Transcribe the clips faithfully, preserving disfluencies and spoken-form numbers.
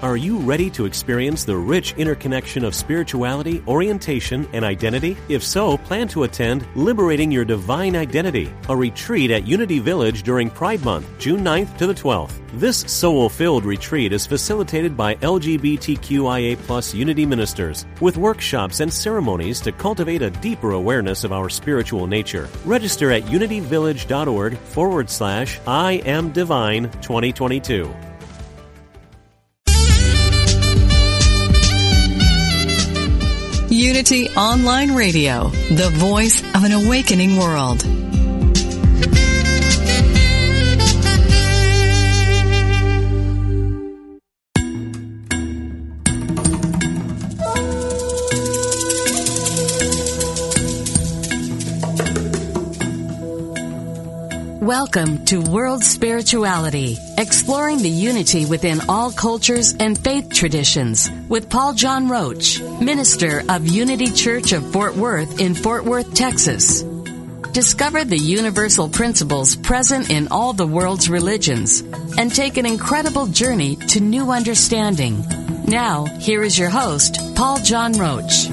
Are you ready to experience the rich interconnection of spirituality, orientation, and identity? If so, plan to attend Liberating Your Divine Identity, a retreat at Unity Village during Pride Month, June ninth to the twelfth. This soul-filled retreat is facilitated by L G B T Q I A plus Unity ministers, with workshops and ceremonies to cultivate a deeper awareness of our spiritual nature. Register at unityvillage.org forward slash I am Divine twenty twenty-two. Unity Online Radio, the voice of an awakening world. Welcome to World Spirituality, exploring the unity within all cultures and faith traditions, with Paul John Roach, minister of Unity Church of Fort Worth in Fort Worth, Texas. Discover the universal principles present in all the world's religions and take an incredible journey to new understanding. Now, here is your host, Paul John Roach.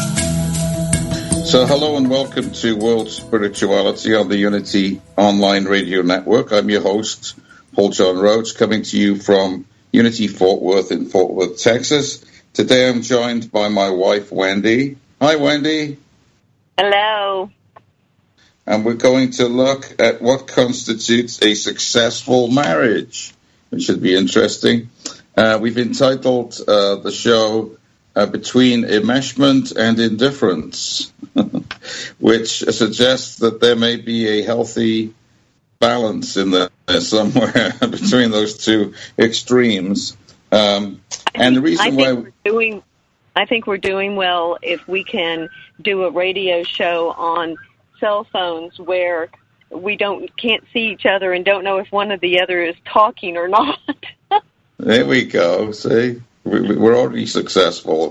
So hello and welcome to World Spirituality on the Unity Online Radio Network. I'm your host, Paul John Roach, coming to you from Unity Fort Worth in Fort Worth, Texas. Today I'm joined by my wife, Wendy. Hi, Wendy. Hello. And we're going to look at what constitutes a successful marriage, which should be interesting. Uh, we've entitled uh, the show Uh, between enmeshment and indifference, which suggests that there may be a healthy balance in there somewhere between those two extremes. Um, and the reason I think why we're doing, I think we're doing well if we can do a radio show on cell phones where we don't can't see each other and don't know if one or the other is talking or not. There we go. See. We're already successful.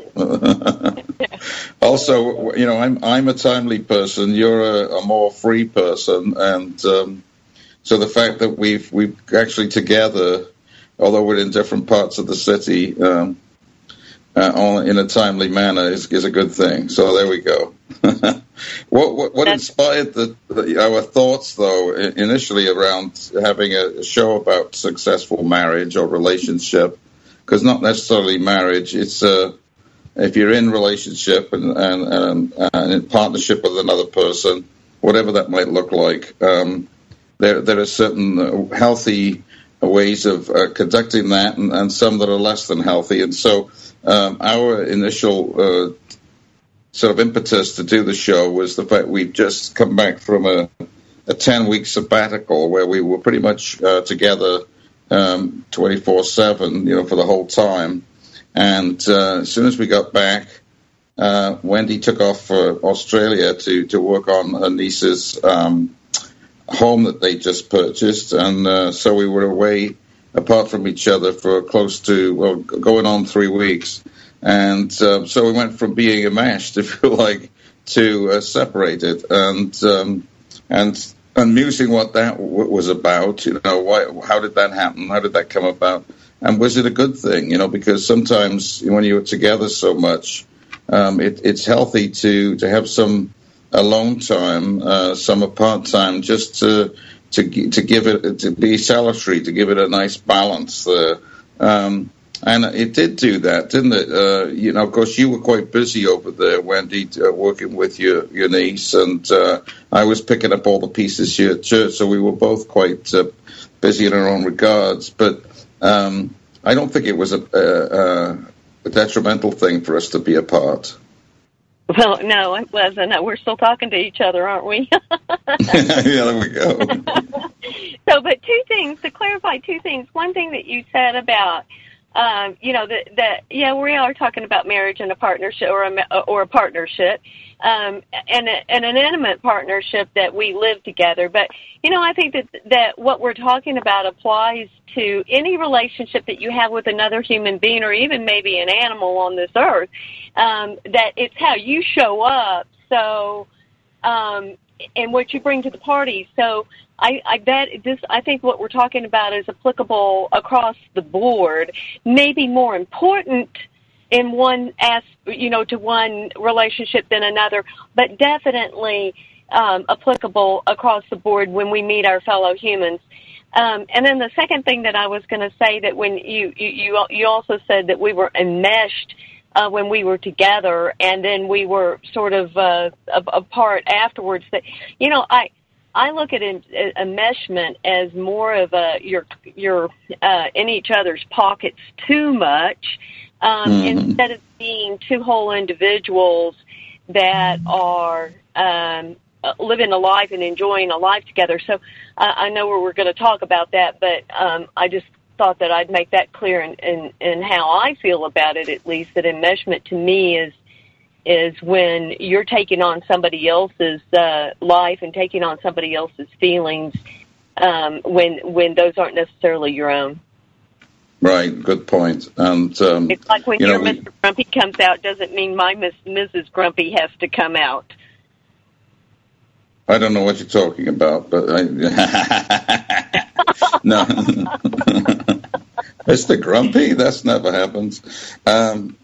Also, you know, I'm I'm a timely person. You're a, a more free person, and um, so the fact that we've we've actually together, although we're in different parts of the city, um, uh, on, in a timely manner is is a good thing. So there we go. what what, what inspired the, the, our thoughts, though, initially around having a show about successful marriage or relationship? Because not necessarily marriage, it's uh, if you're in relationship and, and, um, and in partnership with another person, whatever that might look like, um, there there are certain healthy ways of uh, conducting that, and, and some that are less than healthy. And so um, our initial uh, sort of impetus to do the show was the fact we've just come back from a, a ten-week sabbatical where we were pretty much uh, together Um, twenty-four seven, you know, for the whole time. And uh, as soon as we got back, uh, Wendy took off for Australia to, to work on her niece's um, home that they just purchased. And uh, so we were away apart from each other for close to, well, going on three weeks. And uh, so we went from being enmeshed, if you like, to uh, separated. And, um, and, And musing what that w- was about, you know, why, how did that happen? How did that come about? And was it a good thing? You know, because sometimes when you're together so much, um, it, it's healthy to, to have some alone time, uh, some apart time, just to to to give it to be salutary, to give it a nice balance there. Um, and it did do that, didn't it? Uh, you know, of course, you were quite busy over there, Wendy, uh, working with your, your niece, and uh, I was picking up all the pieces here at church, so we were both quite uh, busy in our own regards. But um, I don't think it was a, a, a detrimental thing for us to be apart. Well, no, it wasn't. We're still talking to each other, aren't we? Yeah, there we go. So, but two things, to clarify two things. One thing that you said about Um, you know, that, that, yeah, we are talking about marriage and a partnership or a, or a partnership, um, and, a, and an intimate partnership that we live together. But, you know, I think that, that what we're talking about applies to any relationship that you have with another human being or even maybe an animal on this earth, um, that it's how you show up. So, um, and what you bring to the party. So I, I bet this, I think what we're talking about is applicable across the board, maybe more important in one as, you know, to one relationship than another, but definitely um, applicable across the board when we meet our fellow humans. Um, and then the second thing that I was going to say, that when you, you, you also said that we were enmeshed uh, when we were together, and then we were sort of uh, apart afterwards. That, you know, I, I look at enmeshment as more of a you're you're uh, in each other's pockets too much, um, mm-hmm. instead of being two whole individuals that are um, living a life and enjoying a life together. So uh, I know we're going to talk about that, but um, I just thought that I'd make that clear in, in, in how I feel about it, at least, that enmeshment to me is is when you're taking on somebody else's uh, life and taking on somebody else's feelings um, when when those aren't necessarily your own. Right, good point. And um, it's like when you your know, Mister Grumpy comes out, doesn't mean my Miss Missus Grumpy has to come out. I don't know what you're talking about, but I, no. Mister Grumpy? That's never happened. Um,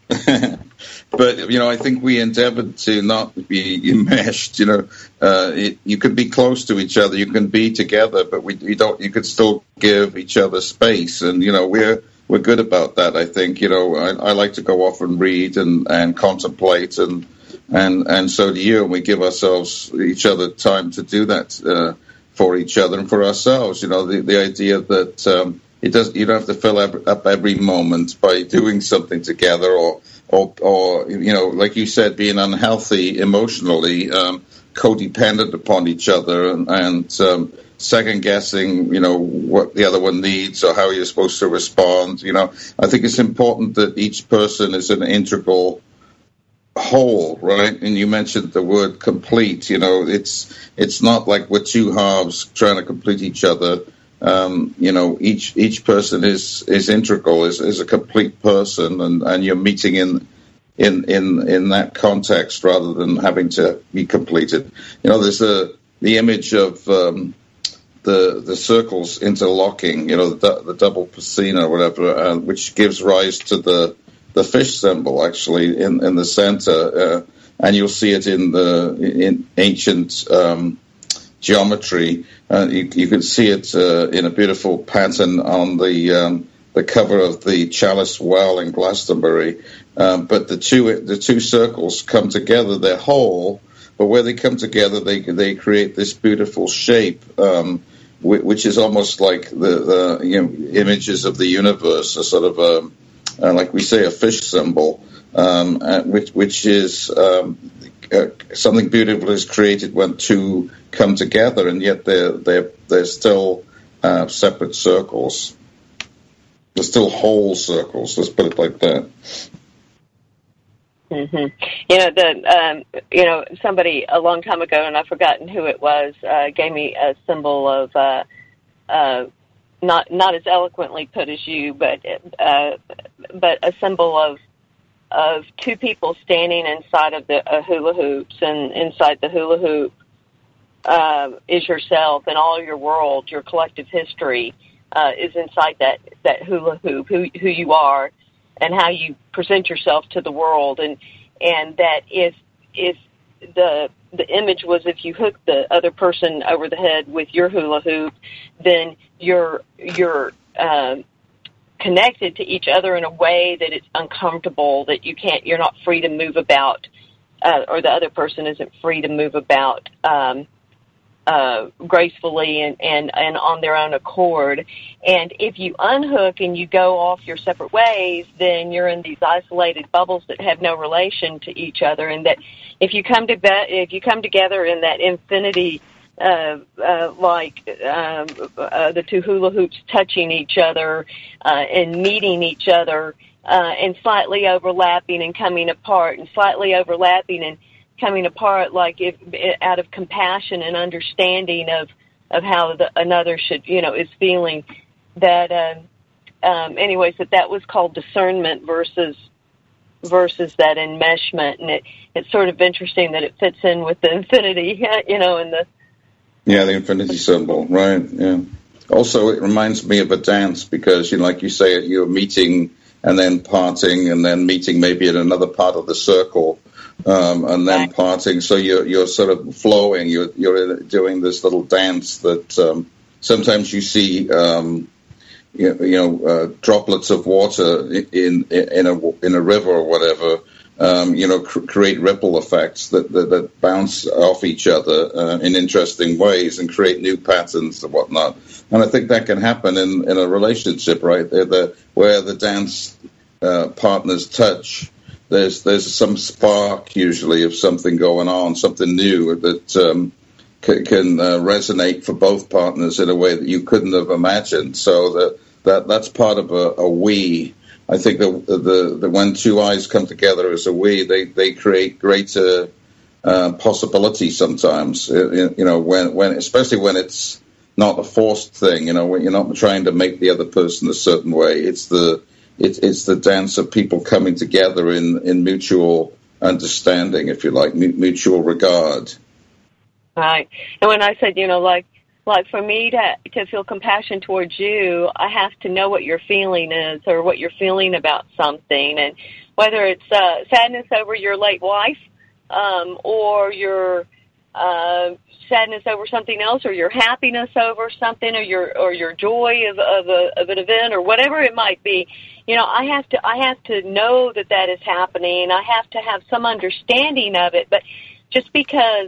but, you know, I think we endeavored to not be enmeshed, you know. Uh, it, you could be close to each other, you can be together, but we, we don't. You could still give each other space. And, you know, we're we're good about that, I think. You know, I, I like to go off and read and, and contemplate, and, and, and so do you. And we give ourselves, each other, time to do that uh, for each other and for ourselves. You know, the, the idea that... Um, It does. You don't have to fill up every moment by doing something together, or, or, or you know, like you said, being unhealthy emotionally, um, codependent upon each other, and, and um, second guessing, you know, what the other one needs or how you're supposed to respond. You know, I think it's important that each person is an integral whole, right? And you mentioned the word complete. You know, it's it's not like we're two halves trying to complete each other. Um, you know, each each person is is integral, is, is a complete person, and, and you're meeting in in in in that context rather than having to be completed. You know, there's the the image of um, the the circles interlocking. You know, the, the double piscina or whatever, uh, which gives rise to the the fish symbol actually in in the center, uh, and you'll see it in the in ancient um, geometry. Uh, you, you can see it uh, in a beautiful pattern on the um, the cover of the Chalice Well in Glastonbury. Um, but the two the two circles come together; they're whole. But where they come together, they they create this beautiful shape, um, which, which is almost like the, the you know, images of the universe, a sort of a, uh, like we say, a fish symbol, um, uh, which which is um, uh, something beautiful is created when two come together, and yet they're they're they're still uh, separate circles. They're still whole circles. Let's put it like that. Mm-hmm. You know, the um, you know somebody a long time ago, and I've forgotten who it was, uh, gave me a symbol of uh, uh, not not as eloquently put as you, but uh, but a symbol of of two people standing inside of the uh, hula hoops, and inside the hula hoop Uh, is yourself, and all your world, your collective history uh, is inside that, that hula hoop, who who you are and how you present yourself to the world. And and that if if the the image was if you hook the other person over the head with your hula hoop, then you're you're um, connected to each other in a way that it's uncomfortable, that you can't, you're not free to move about, uh, or the other person isn't free to move about Um, Uh, gracefully and, and, and on their own accord. And if you unhook and you go off your separate ways, then you're in these isolated bubbles that have no relation to each other. And that if you come to be- if you come together in that infinity, uh, uh, like um, uh, the two hula hoops touching each other uh, and meeting each other uh, and slightly overlapping and coming apart and slightly overlapping and coming apart, like if out of compassion and understanding of of how the, another should, you know, is feeling. That, uh, um, anyways, that that was called discernment versus versus that enmeshment, and it it's sort of interesting that it fits in with the infinity, you know, and the Yeah, the infinity symbol, right? Yeah. Also, it reminds me of a dance because, you know, like you say, you're meeting and then parting and then meeting maybe in another part of the circle um, and then right. parting. So you're you're sort of flowing. You're you're doing this little dance that um, sometimes you see, um, you, you know, uh, droplets of water in in a in a river or whatever. Um, you know, cr- create ripple effects that, that, that bounce off each other uh, in interesting ways and create new patterns and whatnot. And I think that can happen in, in a relationship, right? The, the, where the dance uh, partners touch, there's there's some spark usually of something going on, something new that um, c- can uh, resonate for both partners in a way that you couldn't have imagined. So that, that that's part of a, a we. I think that the, the when two eyes come together as a we, they, they create greater uh, possibility sometimes. You know, when when especially when it's not a forced thing. You know, when you're not trying to make the other person a certain way. It's the it's it's the dance of people coming together in, in mutual understanding, if you like, mutual regard. Right. And when I said, you know, like. Like for me to to feel compassion towards you, I have to know what your feeling is or what you're feeling about something, and whether it's uh, sadness over your late wife, um, or your uh, sadness over something else, or your happiness over something, or your or your joy of of, a, of an event, or whatever it might be. You know, I have to I have to know that that is happening. I have to have some understanding of it, but just because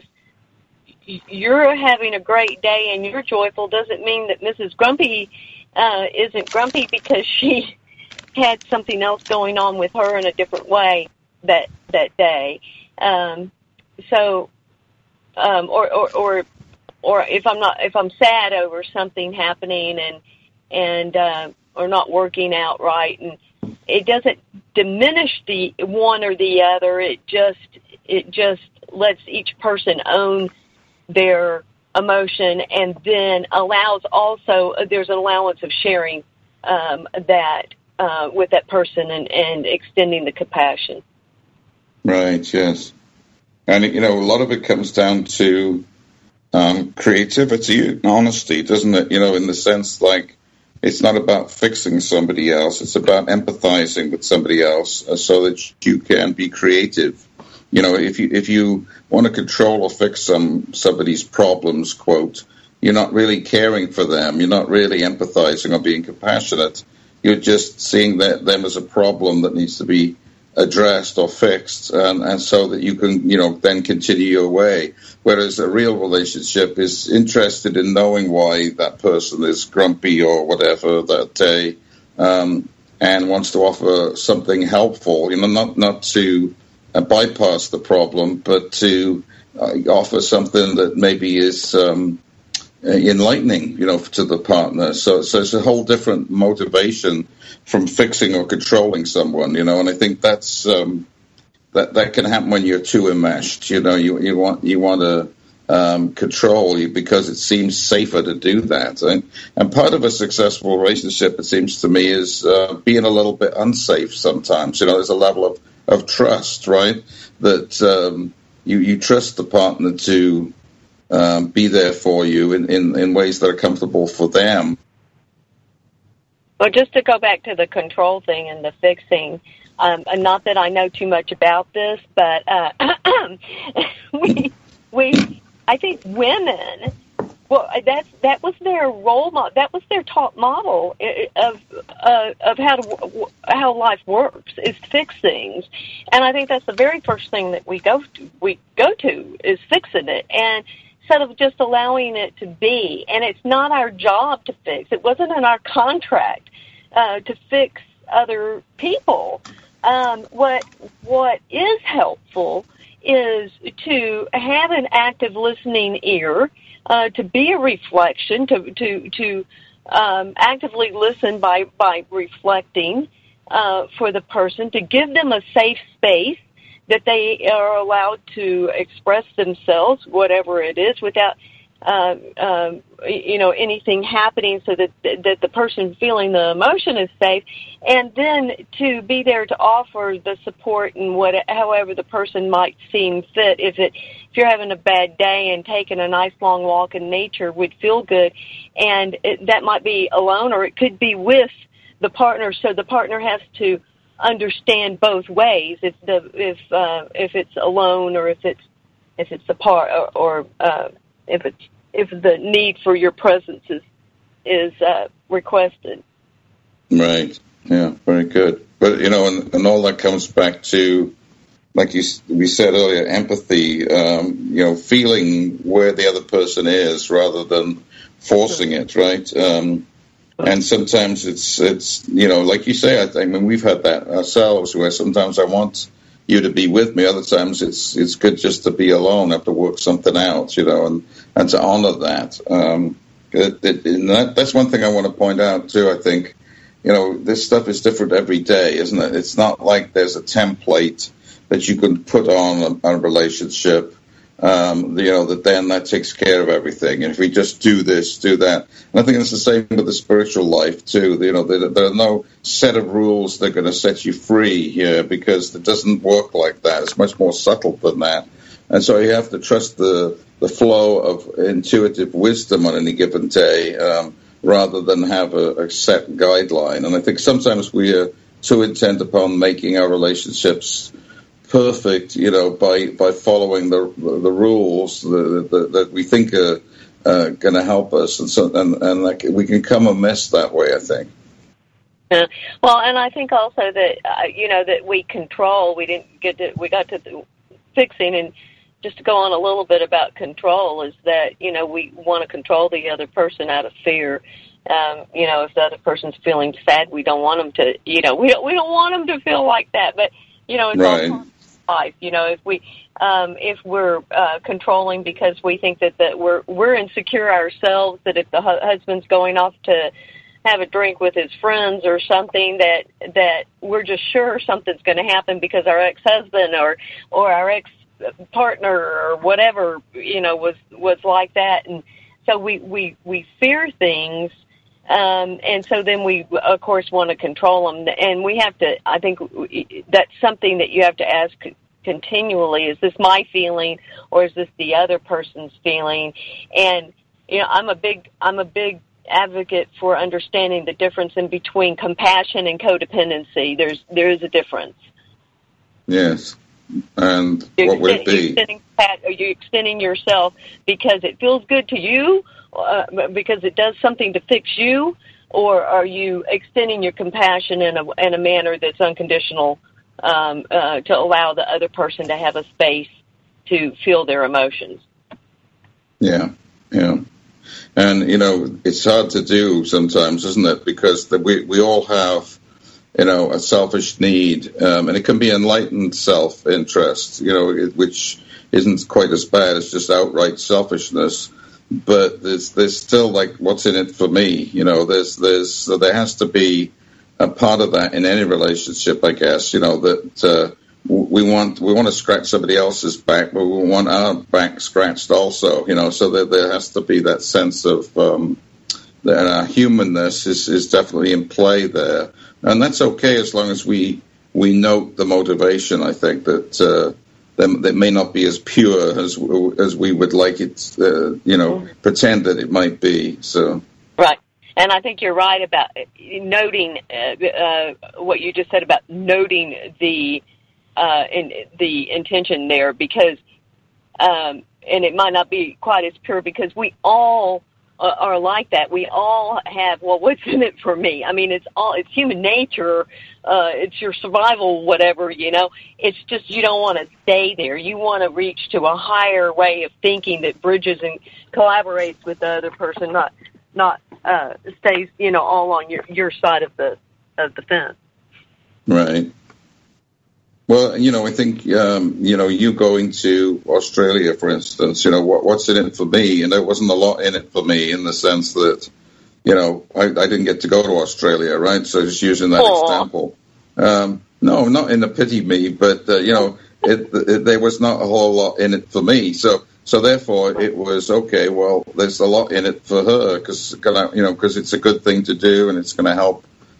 you're having a great day and you're joyful doesn't mean that Missus Grumpy uh, isn't grumpy because she had something else going on with her in a different way that that day. Um, so, um, or, or or or if I'm not if I'm sad over something happening and and uh, or not working out right, and it doesn't diminish the one or the other. It just it just lets each person own their emotion, and then allows also there's an allowance of sharing um, that uh, with that person and, and extending the compassion. Right. Yes. And you know, a lot of it comes down to um, creativity and honesty, doesn't it? You know, in the sense like it's not about fixing somebody else; it's about empathizing with somebody else, uh, so that you can be creative. You know, if you if you want to control or fix some somebody's problems, quote, you're not really caring for them. You're not really empathizing or being compassionate. You're just seeing that, them as a problem that needs to be addressed or fixed, and, and so that you can, you know, then continue your way. Whereas a real relationship is interested in knowing why that person is grumpy or whatever that day, um, and wants to offer something helpful. You know, not not to Uh, bypass the problem, but to uh, offer something that maybe is um, enlightening, you know, to the partner. So, so it's a whole different motivation from fixing or controlling someone, you know. And I think that's um, that that can happen when you're too enmeshed. You know, you you want you want to um, control you because it seems safer to do that. And, and part of a successful relationship, it seems to me, is uh, being a little bit unsafe sometimes. You know, there's a level of of trust, right? That um, you, you trust the partner to um, be there for you in, in, in ways that are comfortable for them. Well, just to go back to the control thing and the fixing, um, and not that I know too much about this, but uh, we, we, I think women, well, that's that was their role model. That was their top model of uh, of how to how life works, is fix things, and I think that's the very first thing that we go to, we go to is fixing it, and instead of just allowing it to be. And it's not our job to fix. It wasn't in our contract uh, to fix other people. Um, what what is helpful is to have an active listening ear. Uh, to be a reflection, to to to um, actively listen by by reflecting uh, for the person, to give them a safe space that they are allowed to express themselves, whatever it is, without uh, um, you know anything happening, so that that the person feeling the emotion is safe, and then to be there to offer the support and what, however the person might seem fit. If it if you're having a bad day and taking a nice long walk in nature would feel good. And it, that might be alone, or it could be with the partner. So the partner has to understand both ways. If the if uh, if it's alone, or if it's if it's apart, or, or uh, if it's if the need for your presence is is uh, requested. Right. Yeah. Very good. But you know, and, and all that comes back to, like you we said earlier, empathy. Um, you know, feeling where the other person is rather than forcing it. Right. Um, and sometimes it's it's you know, like you say. I, I mean, we've had that ourselves, where sometimes I want you to be with me. Other times it's it's good just to be alone. I have to work something out. You know, and and to honor that. Um, it, it, and that that's one thing I want to point out too. I think. You know, this stuff is different every day, isn't it? It's not like there's a template that you can put on a, a relationship, um, you know, that then that takes care of everything. And if we just do this, do that. And I think it's the same with the spiritual life, too. You know, there, there are no set of rules that are going to set you free here, because it doesn't work like that. It's much more subtle than that. And so you have to trust the, the flow of intuitive wisdom on any given day, um, rather than have a, a set guideline. And I think sometimes we are too intent upon making our relationships perfect, you know, by, by following the the rules that, that, that we think are uh, going to help us. And so, and, and like we can come amiss that way, I think. Yeah. Well, and I think also that, uh, you know, that we control, we didn't get to, we got to the fixing, and just to go on a little bit about control, is that, you know, we want to control the other person out of fear. Um, you know, if the other person's feeling sad, we don't want them to, you know, we don't, we don't want them to feel like that. But, you know, it's right. all life. You know, if we, um, if we're uh, controlling because we think that, that we're, we're insecure ourselves, that if the hu- husband's going off to have a drink with his friends or something, that, that we're just sure something's going to happen because our ex-husband or, or our ex partner or whatever, you know, was was like that. And so we we we fear things, um and so then we of course want to control them. And we have to, I think that's something that you have to ask continually, is this my feeling or is this the other person's feeling? And you know, i'm a big i'm a big advocate for understanding the difference in between compassion and codependency. There's there is a difference. Yes. And you're what would it be? You're extending, are you extending yourself because it feels good to you, uh, because it does something to fix you, or are you extending your compassion in a, in a manner that's unconditional, um, uh, to allow the other person to have a space to feel their emotions? Yeah, yeah. And, you know, it's hard to do sometimes, isn't it? Because the, we, we all have, you know, a selfish need, um, and it can be enlightened self-interest, you know, it, which isn't quite as bad as just outright selfishness. But there's there's still like, what's in it for me? You know, there's there's so there has to be a part of that in any relationship, I guess. You know, that uh, we want we want to scratch somebody else's back, but we want our back scratched also. You know, so that there has to be that sense of um, that our humanness is is definitely in play there. And that's okay as long as we we note the motivation. I think that uh, that, that may not be as pure as as we would like it, uh, you know, mm-hmm. pretend that it might be. So right, and I think you're right about noting uh, uh, what you just said about noting the uh, in, the intention there, because um, and it might not be quite as pure, because we all are like that. We all have, well, what's in it for me? I mean, it's all, it's human nature. Uh, it's your survival, whatever, you know. It's just, you don't want to stay there. You want to reach to a higher way of thinking that bridges and collaborates with the other person, not, not, uh, stays, you know, all on your, your side of the, of the fence. Right. Well, you know, I think, um, you know, you going to Australia, for instance, you know, what, what's in it for me? And there wasn't a lot in it for me, in the sense that, you know, I, I didn't get to go to Australia, right? So just using that Aww. example. Um, no, not in the pity me, but, uh, you know, it, it, there was not a whole lot in it for me. So, so therefore it was, okay, well, there's a lot in it for her, because, you know, because it's a good thing to do, and it's going to help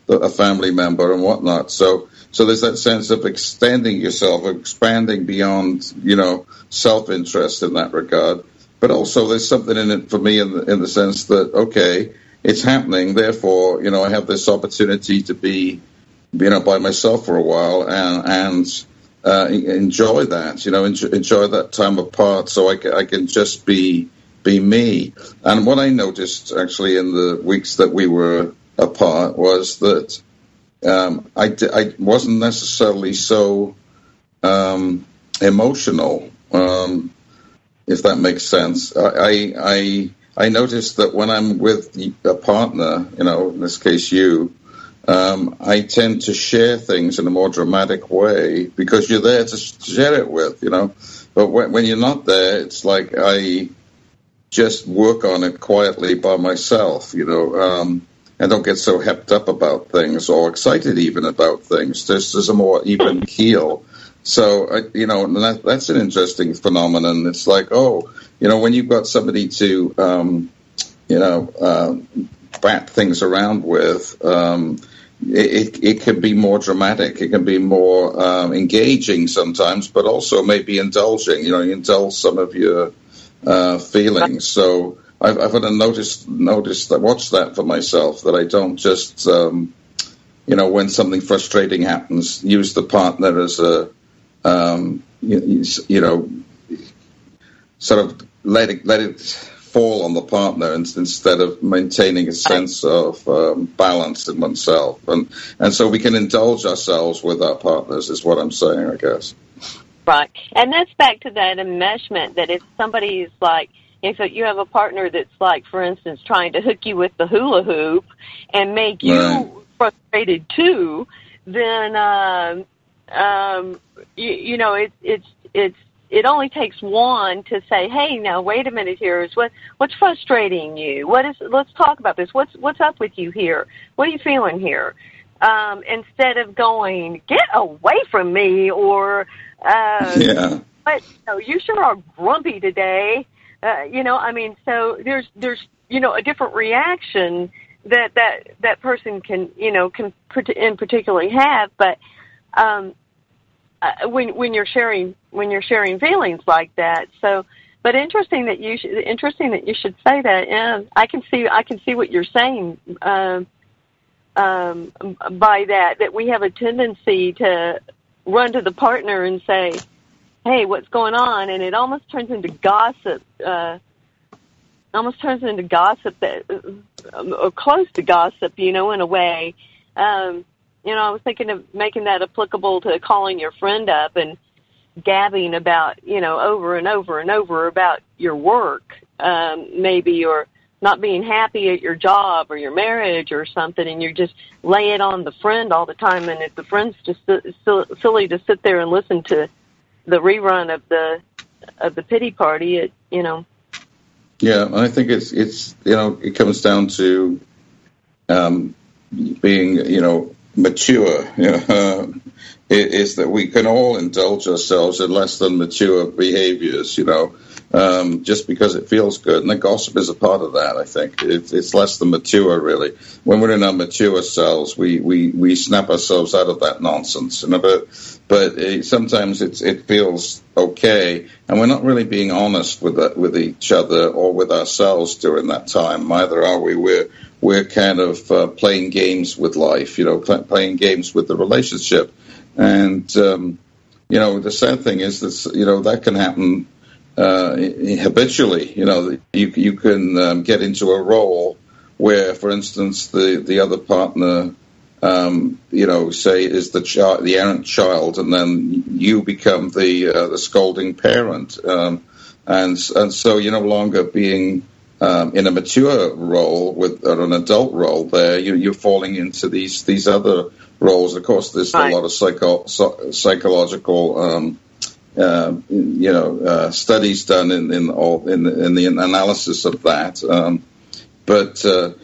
a family member and whatnot. So, so there's that sense of extending yourself, expanding beyond, you know, self-interest in that regard. But also there's something in it for me in the, in the sense that, okay, it's happening. Therefore, you know, I have this opportunity to be, you know, by myself for a while and, and uh, enjoy that, you know, enjoy, enjoy that time apart so I can, I can just be, be me. And what I noticed actually in the weeks that we were apart was that um, I, I wasn't necessarily so um, emotional, um, if that makes sense. I, I I noticed that when I'm with a partner, you know, in this case you, um, I tend to share things in a more dramatic way because you're there to share it with, you know. But when, when you're not there, it's like I just work on it quietly by myself, you know. Um, I don't get so hepped up about things or excited even about things. There's, there's a more even keel. So, I, you know, that, that's an interesting phenomenon. It's like, oh, you know, when you've got somebody to, um, you know, uh, bat things around with, um, it, it, it can be more dramatic. It can be more um, engaging sometimes, but also maybe indulging. You know, you indulge some of your uh, feelings. So I've, I've had to notice, notice that, watch that for myself, that I don't just, um, you know, when something frustrating happens, use the partner as a, um, you, you know, sort of let it, let it fall on the partner instead of maintaining a sense of um, balance in oneself. And, and so we can indulge ourselves with our partners is what I'm saying, I guess. Right. And that's back to that enmeshment, that if somebody's like, if you have a partner that's like, for instance, trying to hook you with the hula hoop and make you right. frustrated too, then, um, um, you, you know, it, it's, it's, it only takes one to say, hey, now, wait a minute here. Is what, what's frustrating you? What is, let's talk about this. What's, what's up with you here? What are you feeling here? Um, instead of going, get away from me, or, uh, yeah. but, you know, you sure are grumpy today. Uh, you know, I mean, so there's, there's, you know, a different reaction that, that, that person can, you know, can in particularly have. But, um, uh, when, when you're sharing, when you're sharing feelings like that. So, but interesting that you, sh- interesting that you should say that. And I can see, I can see what you're saying, um, um, by that, that we have a tendency to run to the partner and say, hey, what's going on? And it almost turns into gossip, uh, almost turns into gossip, that, or close to gossip, you know, in a way. Um, you know, I was thinking of making that applicable to calling your friend up and gabbing about, you know, over and over and over about your work, um, maybe, or not being happy at your job or your marriage or something, and you just lay it on the friend all the time. And if the friend's just silly to sit there and listen to the rerun of the of the pity party, it, you know. Yeah, I think it's it's you know it comes down to um, being you know mature. You know, uh, it, is that we can all indulge ourselves in less than mature behaviors. You know, um, just because it feels good, and the gossip is a part of that. I think it, it's less than mature, really. When we're in our mature selves, we we, we snap ourselves out of that nonsense. You know, but but it, sometimes it's it feels okay, and we're not really being honest with that, with each other or with ourselves during that time. Either are we? We're we're kind of uh, playing games with life. You know, pl- playing games with the relationship, and um, you know, the sad thing is that you know that can happen. Uh, habitually, you know, you you can um, get into a role where, for instance, the, the other partner, um, you know, say is the child, the errant child, and then you become the uh, the scolding parent, um, and and so you're no longer being um, in a mature role with or an adult role. There, you, you're falling into these these other roles. Of course, there's right. a lot of psycho, psychological. Um, Uh, you know, uh, studies done in in all in the, in the analysis of that, um, but uh,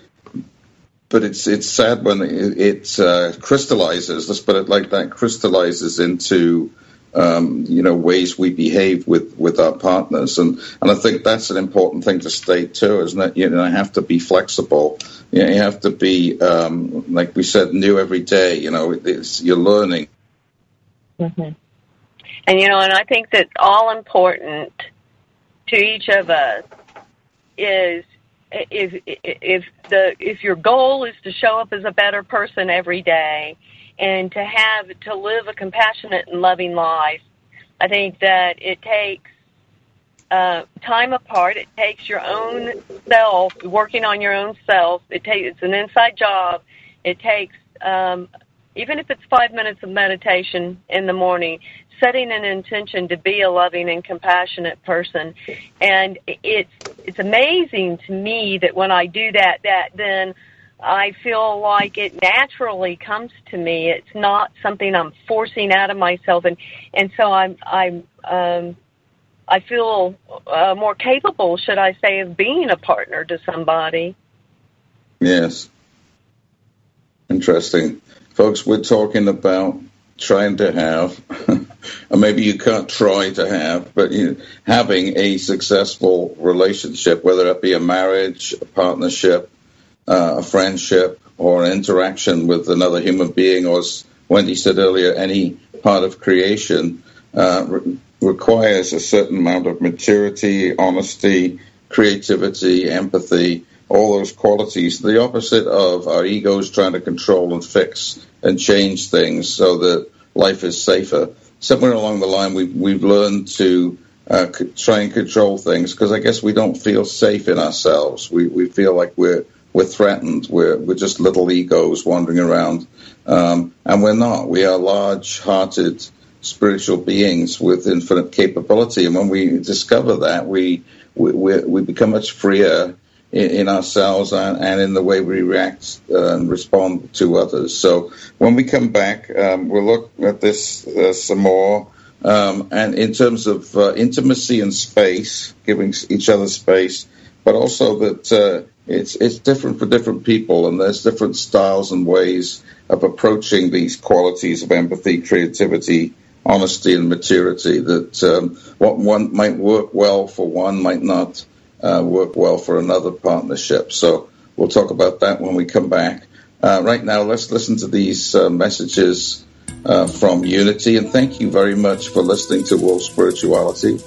but it's it's sad when it, it uh, crystallizes. Let's put it like that: crystallizes into um, you know, ways we behave with, with our partners. And, and I think that's an important thing to state too, isn't it? You know, you have to be flexible. You know, you have to be, um, like we said, new every day. You know, it's, you're learning. Mm-hmm. And, you know, and I think that all important to each of us is if if the if your goal is to show up as a better person every day and to have to live a compassionate and loving life, I think that it takes uh, time apart. It takes your own self, working on your own self. It takes it's an inside job. It takes um, even if it's five minutes of meditation in the morning, setting an intention to be a loving and compassionate person. And it's it's amazing to me that when I do that, that then I feel like it naturally comes to me. It's not something I'm forcing out of myself, and and so I'm I'm um, I feel uh, more capable, should I say, of being a partner to somebody. Yes. Interesting. Folks, we're talking about trying to have, or maybe you can't try to have, but you know, having a successful relationship, whether it be a marriage, a partnership, uh, a friendship, or an interaction with another human being, or as Wendy said earlier, any part of creation, uh, re- requires a certain amount of maturity, honesty, creativity, empathy, all those qualities. The opposite of our egos trying to control and fix and change things so that life is safer. Somewhere along the line, we've, we've learned to uh, c- try and control things because I guess we don't feel safe in ourselves. We we feel like we're we're threatened. We're we're just little egos wandering around, um, and we're not. We are large-hearted spiritual beings with infinite capability. And when we discover that, we we we, we become much freer in, in ourselves and, and in the way we react uh, and respond to others. So when we come back, um, we'll look at this uh, some more. Um, and in terms of uh, intimacy and space, giving each other space, but also that uh, it's it's different for different people, and there's different styles and ways of approaching these qualities of empathy, creativity, honesty, and maturity. That um, what one might work well for one might not uh, work well for another partnership. So we'll talk about that when we come back. Uh, right now, let's listen to these uh, messages uh, from Unity, and thank you very much for listening to World Spirituality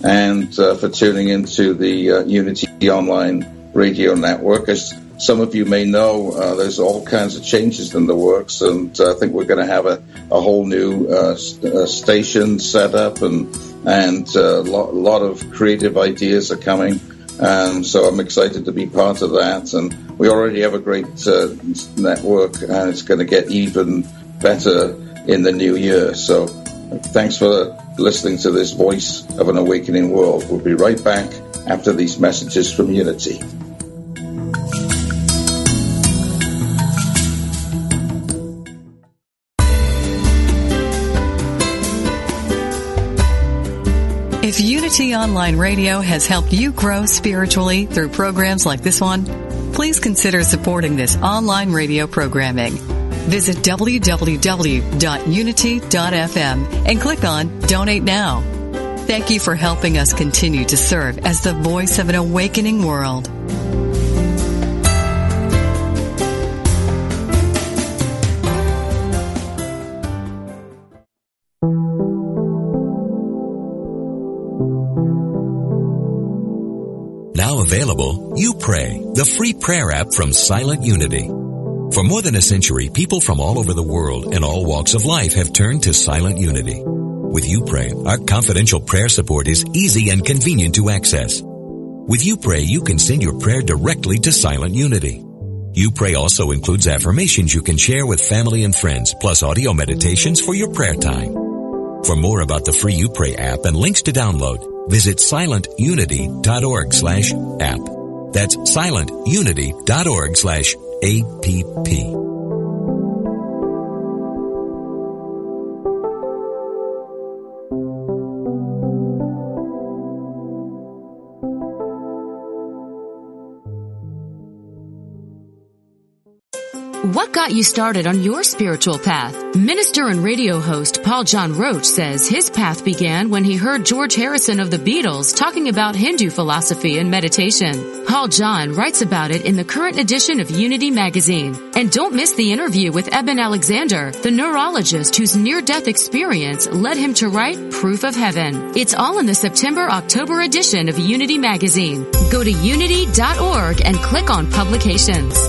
and uh, for tuning into the uh, Unity Online Radio Network. As some of you may know, uh, there's all kinds of changes in the works, and uh, I think we're going to have a, a whole new uh, st- uh, station set up, and and a uh, lo- lot of creative ideas are coming. And so I'm excited to be part of that. And we already have a great uh, network, and it's going to get even better in the new year. So thanks for listening to this Voice of an Awakening World. We'll be right back after these messages from Unity. If Unity Online Radio has helped you grow spiritually through programs like this one, please consider supporting this online radio programming. Visit w w w dot unity dot f m and click on Donate Now. Thank you for helping us continue to serve as the voice of an awakening world. Now available, You Pray, the free prayer app from Silent Unity. For more than a century, people from all over the world and all walks of life have turned to Silent Unity. With You Pray, our confidential prayer support is easy and convenient to access. With You Pray, you can send your prayer directly to Silent Unity. You Pray also includes affirmations you can share with family and friends, plus audio meditations for your prayer time. For more about the free You Pray app and links to download, visit silent unity dot org slash app. That's silent unity dot org slash A P P. What What got you started on your spiritual path? Minister and radio host Paul John Roach says his path began when he heard George Harrison of the Beatles talking about Hindu philosophy and meditation. Paul John writes about it in the current edition of Unity magazine. And don't miss the interview with Eben Alexander, the neurologist whose near-death experience led him to write Proof of Heaven. It's all in the September-October edition of Unity magazine. Go to unity dot org and click on publications.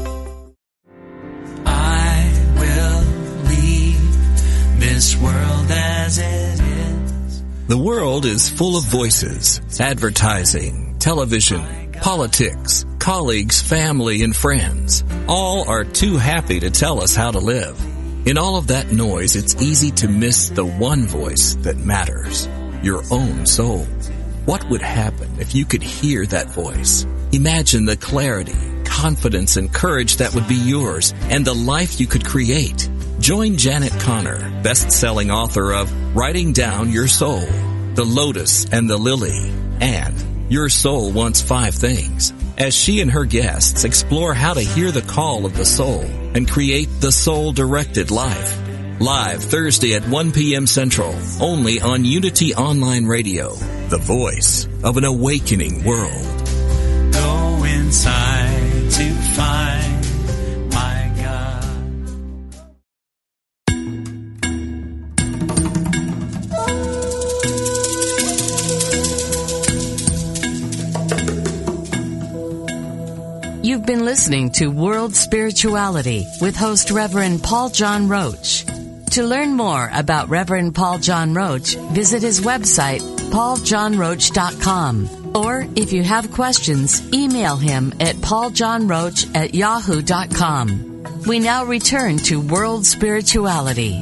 This world as it is. The world is full of voices, advertising, television, politics, colleagues, family, and friends. All are too happy to tell us how to live. In all of that noise, it's easy to miss the one voice that matters, your own soul. What would happen if you could hear that voice? Imagine the clarity, confidence, and courage that would be yours and the life you could create. Join Janet Connor, best-selling author of Writing Down Your Soul, The Lotus and the Lily, and Your Soul Wants Five Things, as she and her guests explore how to hear the call of the soul and create the soul-directed life. Live Thursday at one p.m. Central, only on Unity Online Radio, the voice of an awakening world. Go inside to find my God. You've been listening to World Spirituality with host Reverend Paul John Roach. To learn more about Reverend Paul John Roach, visit his website, paul john roach dot com. Or if you have questions, email him at pauljohnroach at yahoo dot com. We now return to World Spirituality.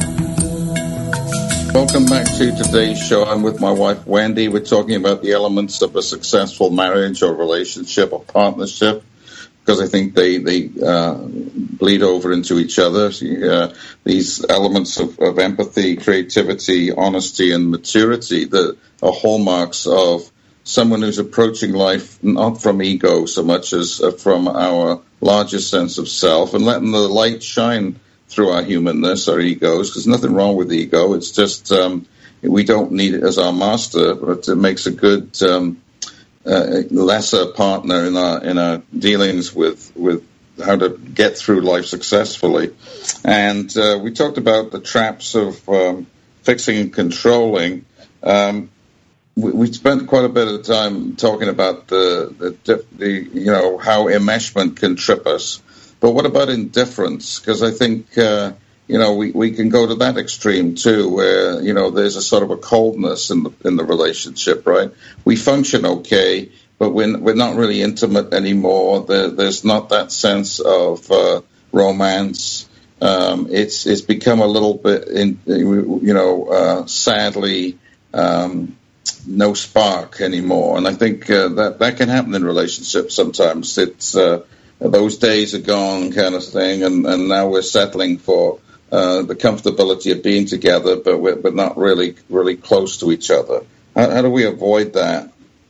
Welcome back to today's show. I'm with my wife, Wendy. We're talking about the elements of a successful marriage or relationship or partnership, because I think they, they uh, bleed over into each other. Uh, these elements of, of empathy, creativity, honesty, and maturity that are hallmarks of someone who's approaching life not from ego so much as uh, from our largest sense of self, and letting the light shine through our humanness, our egos. There's nothing wrong with ego. It's just um, we don't need it as our master, but it makes a good um, uh, lesser partner in our in our dealings with with how to get through life successfully. And uh, we talked about the traps of um, fixing and controlling. Um, we, we spent quite a bit of time talking about the the, the you know how enmeshment can trip us. But what about indifference? Because I think, uh, you know, we, we can go to that extreme, too, where, you know, there's a sort of a coldness in the in the relationship, right? We function okay, but we're, we're not really intimate anymore. There, there's not that sense of uh, romance. Um, it's it's become a little bit, in, you know, uh, sadly, um, no spark anymore. And I think uh, that, that can happen in relationships sometimes. It's... Uh, Those days are gone, kind of thing, and, and now we're settling for uh, the comfortability of being together, but we're but not really really close to each other. How, how do we avoid that?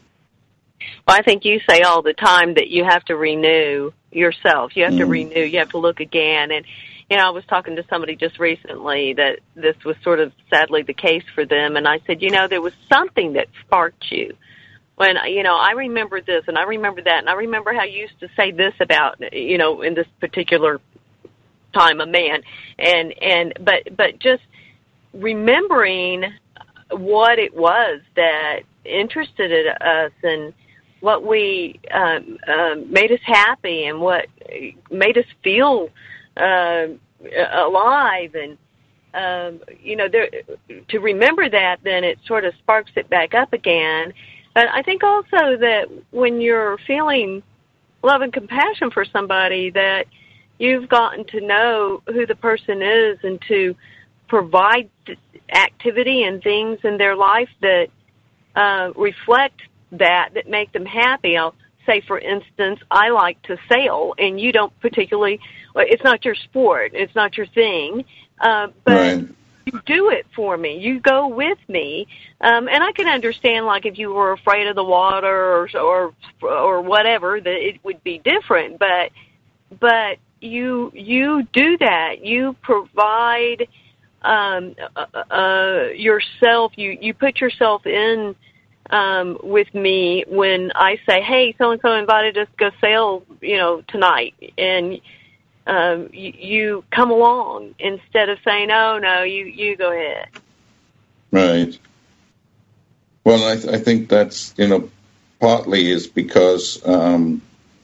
Well, I think you say all the time that you have to renew yourself. You have mm. to renew. You have to look again. And, you know, I was talking to somebody just recently that this was sort of sadly the case for them, and I said, you know, there was something that sparked you. When, you know, I remember this and I remember that, and I remember how you used to say this about, you know, in this particular time, a man. And, and, but, but just remembering what it was that interested us and what we, um, um, made us happy and what made us feel, uh, alive. And, um, you know, there, to remember that, then it sort of sparks it back up again. But I think also that when you're feeling love and compassion for somebody, that you've gotten to know who the person is and to provide activity and things in their life that uh, reflect that, that make them happy. I'll say, for instance, I like to sail, and you don't particularly, it's not your sport, it's not your thing, uh, but... Right. You do it for me. You go with me, um, and I can understand, like, if you were afraid of the water or or or whatever, that it would be different. But but you you do that. You provide um, uh, uh, yourself. You you put yourself in um, with me when I say, "Hey, so and so invited us to go sail, you know, tonight," and um, you, you come along instead of saying, "Oh no, you you go ahead." Right. Well, I, th- I think that's, you know, partly is because, um,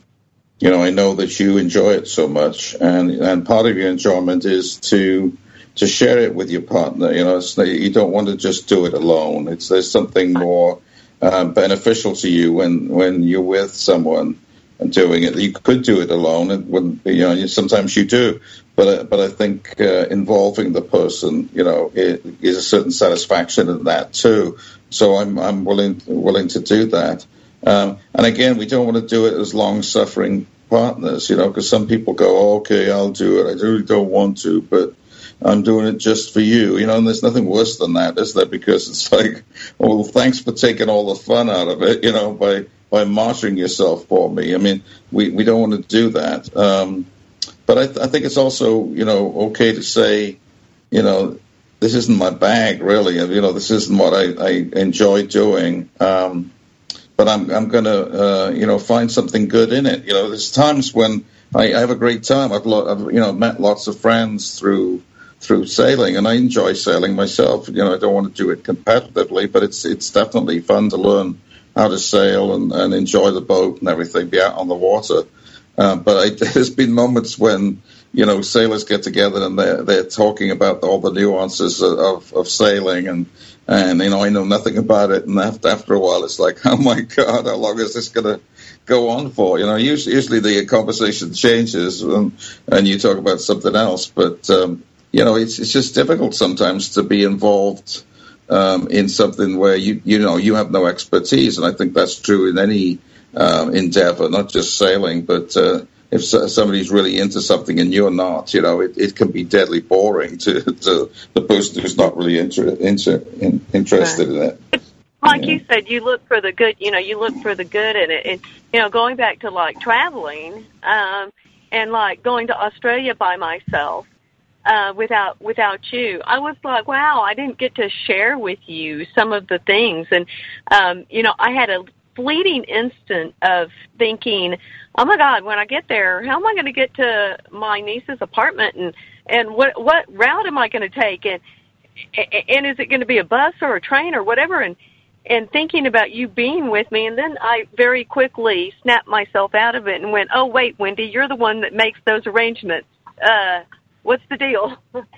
you know, I know that you enjoy it so much, and, and part of your enjoyment is to to share it with your partner. You know, it's, you don't want to just do it alone. It's there's something more uh, beneficial to you when, when you're with someone and doing it. You could do it alone, and wouldn't be, you know, sometimes you do. But uh, but I think uh, involving the person, you know, it, is a certain satisfaction in that too. So I'm I'm willing willing to do that. Um, and again, we don't want to do it as long-suffering partners, you know, because some people go, oh, okay, I'll do it. I really don't want to, but I'm doing it just for you, you know. And there's nothing worse than that, is there? Because it's like, well, thanks for taking all the fun out of it, you know, by by martyring yourself for me. I mean, we we don't want to do that. Um, But I, th- I think it's also, you know, okay to say, you know, this isn't my bag, really. You know, this isn't what I, I enjoy doing. Um, but I'm I'm going to, uh, you know, find something good in it. You know, there's times when I, I have a great time. I've, lo- I've, you know, met lots of friends through through sailing, and I enjoy sailing myself. You know, I don't want to do it competitively, but it's it's definitely fun to learn how to sail and, and enjoy the boat and everything, be out on the water. Uh, but I, there's been moments when, you know, sailors get together and they're, they're talking about all the nuances of, of sailing, and, and, you know, I know nothing about it. And after, after a while, it's like, oh, my God, how long is this going to go on for? You know, usually, usually the conversation changes and, and you talk about something else. But, um, you know, it's, it's just difficult sometimes to be involved um, in something where, you, you know, you have no expertise. And I think that's true in any Um, endeavor, not just sailing, but uh, if so, somebody's really into something and you're not, you know, it, it can be deadly boring to, to the person who's not really inter- inter- in, interested right. in it. Like yeah. you said, you look for the good, you know, you look for the good in it. And, you know, going back to, like, traveling um, and, like, going to Australia by myself uh, without without you, I was like, wow, I didn't get to share with you some of the things. And, um, you know, I had a fleeting instant of thinking, oh my God, when I get there, how am I going to get to my niece's apartment, and and what what route am I going to take, and and is it going to be a bus or a train or whatever, and and thinking about you being with me, and then I very quickly snapped myself out of it and went, oh wait, Wendy, you're the one that makes those arrangements. Uh, what's the deal?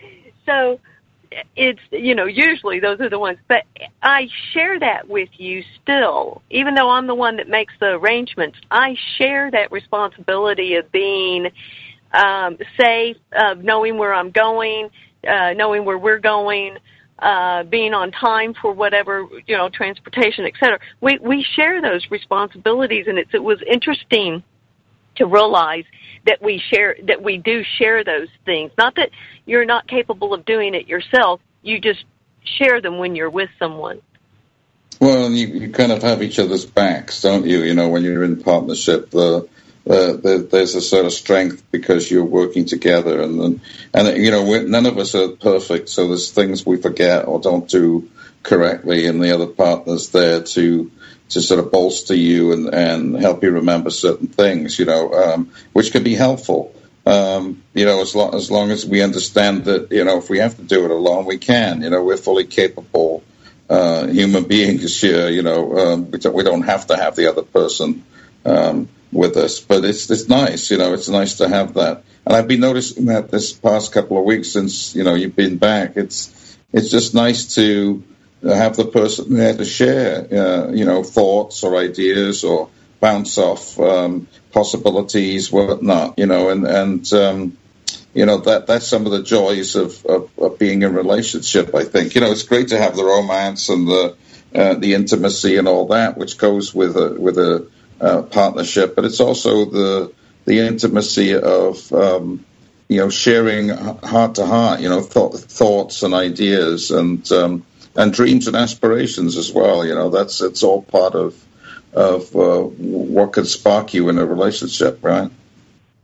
So it's, you know, usually those are the ones, but I share that with you still, even though I'm the one that makes the arrangements. I share that responsibility of being um, safe, of knowing where I'm going, uh, knowing where we're going, uh, being on time for whatever, you know, transportation, et cetera. We, we share those responsibilities, and it's, it was interesting to realize that we share, that we do share those things. Not that you're not capable of doing it yourself, you just share them when you're with someone. Well, you, you kind of have each other's backs, don't you? You know, when you're in partnership, the, the, the there's a sort of strength because you're working together, and and, and you know, we're, none of us are perfect, so there's things we forget or don't do correctly, and the other partner's there to to sort of bolster you and, and help you remember certain things, you know, um, which can be helpful. Um, you know, as long, as long as we understand that, you know, if we have to do it alone, we can. You know, we're fully capable uh, human beings here. You know, um, we, don't, we don't have to have the other person um, with us. But it's it's nice, you know, it's nice to have that. And I've been noticing that this past couple of weeks since, you know, you've been back. It's it's just nice to have the person there to share, uh, you know, thoughts or ideas or bounce off um, possibilities, whatnot, you know, and, and um, you know, that that's some of the joys of, of, of being in a relationship, I think. You know, it's great to have the romance and the uh, the intimacy and all that, which goes with a, with a uh, partnership, but it's also the the intimacy of, um, you know, sharing heart to heart, you know, th- thoughts and ideas and, um, and dreams and aspirations as well. You know, that's, it's all part of, of, uh, what could spark you in a relationship, right?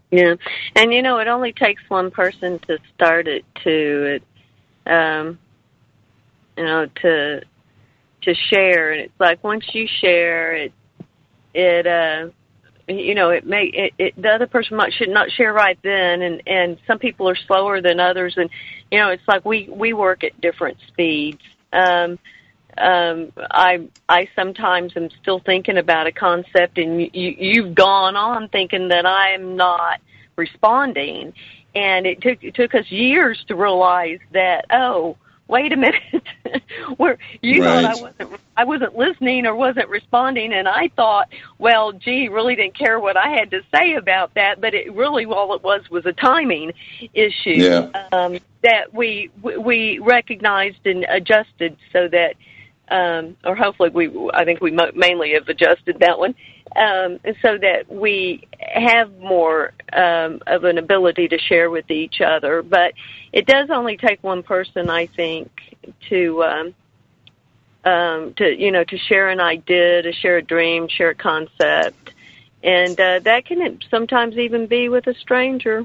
Yeah, and you know, it only takes one person to start it too. It, um, you know, to to share, and it's like once you share it, it, uh, you know, it may it, it the other person might should not share right then, and and some people are slower than others, and you know, it's like we we work at different speeds. Um, Um, I I sometimes am still thinking about a concept, and you, you've gone on thinking that I am not responding, and it took it took us years to realize that. Oh, wait a minute, where you right. thought I wasn't I wasn't listening or wasn't responding, and I thought, well, gee, really didn't care what I had to say about that, but it really all it was was a timing issue yeah. um, that we we recognized and adjusted so that. Um, or hopefully we, I think we mo- mainly have adjusted that one, um, so that we have more um, of an ability to share with each other. But it does only take one person, I think, to, um, um, to you know, to share an idea, to share a dream, share a concept, and uh, that can sometimes even be with a stranger.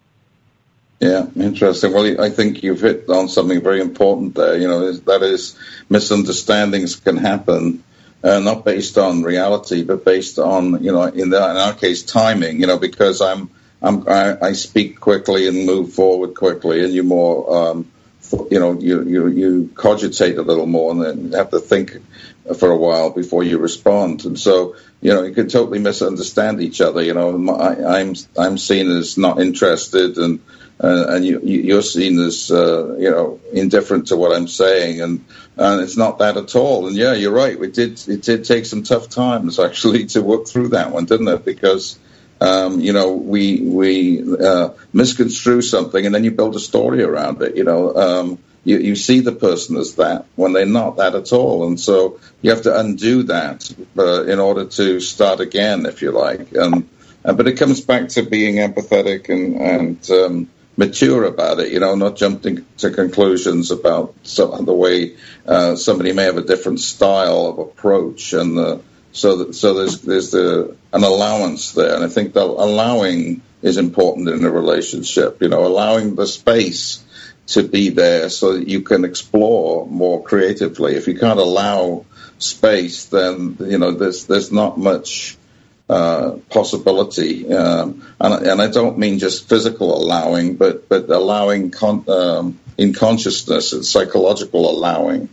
Yeah, interesting. Well, I think you've hit on something very important there. You know, that is, misunderstandings can happen, uh, not based on reality, but based on, you know, in, the, in our case, timing. You know, because I'm, I'm, I, I speak quickly and move forward quickly, and you more, um, you know, you, you, you cogitate a little more, and then have to think for a while before you respond. And so, you know, you could totally misunderstand each other. You know, I, I'm, I'm seen as not interested, and Uh, and you, you're seen as, uh, you know, indifferent to what I'm saying, and and it's not that at all. And yeah, you're right. We did it did take some tough times actually to work through that one, didn't it? Because um, you know we we uh, misconstrue something, and then you build a story around it. You know, um, you you see the person as that when they're not that at all, and so you have to undo that uh, in order to start again, if you like. And uh, but it comes back to being empathetic and and um, mature about it, you know, not jumping to conclusions about some, the way uh, somebody may have a different style of approach, and uh, so that, so there's there's the an allowance there, and I think that allowing is important in a relationship, you know, allowing the space to be there so that you can explore more creatively. If you can't allow space, then you know there's there's not much Uh, possibility, um, and, and I don't mean just physical allowing, but but allowing con- um, in consciousness and psychological allowing.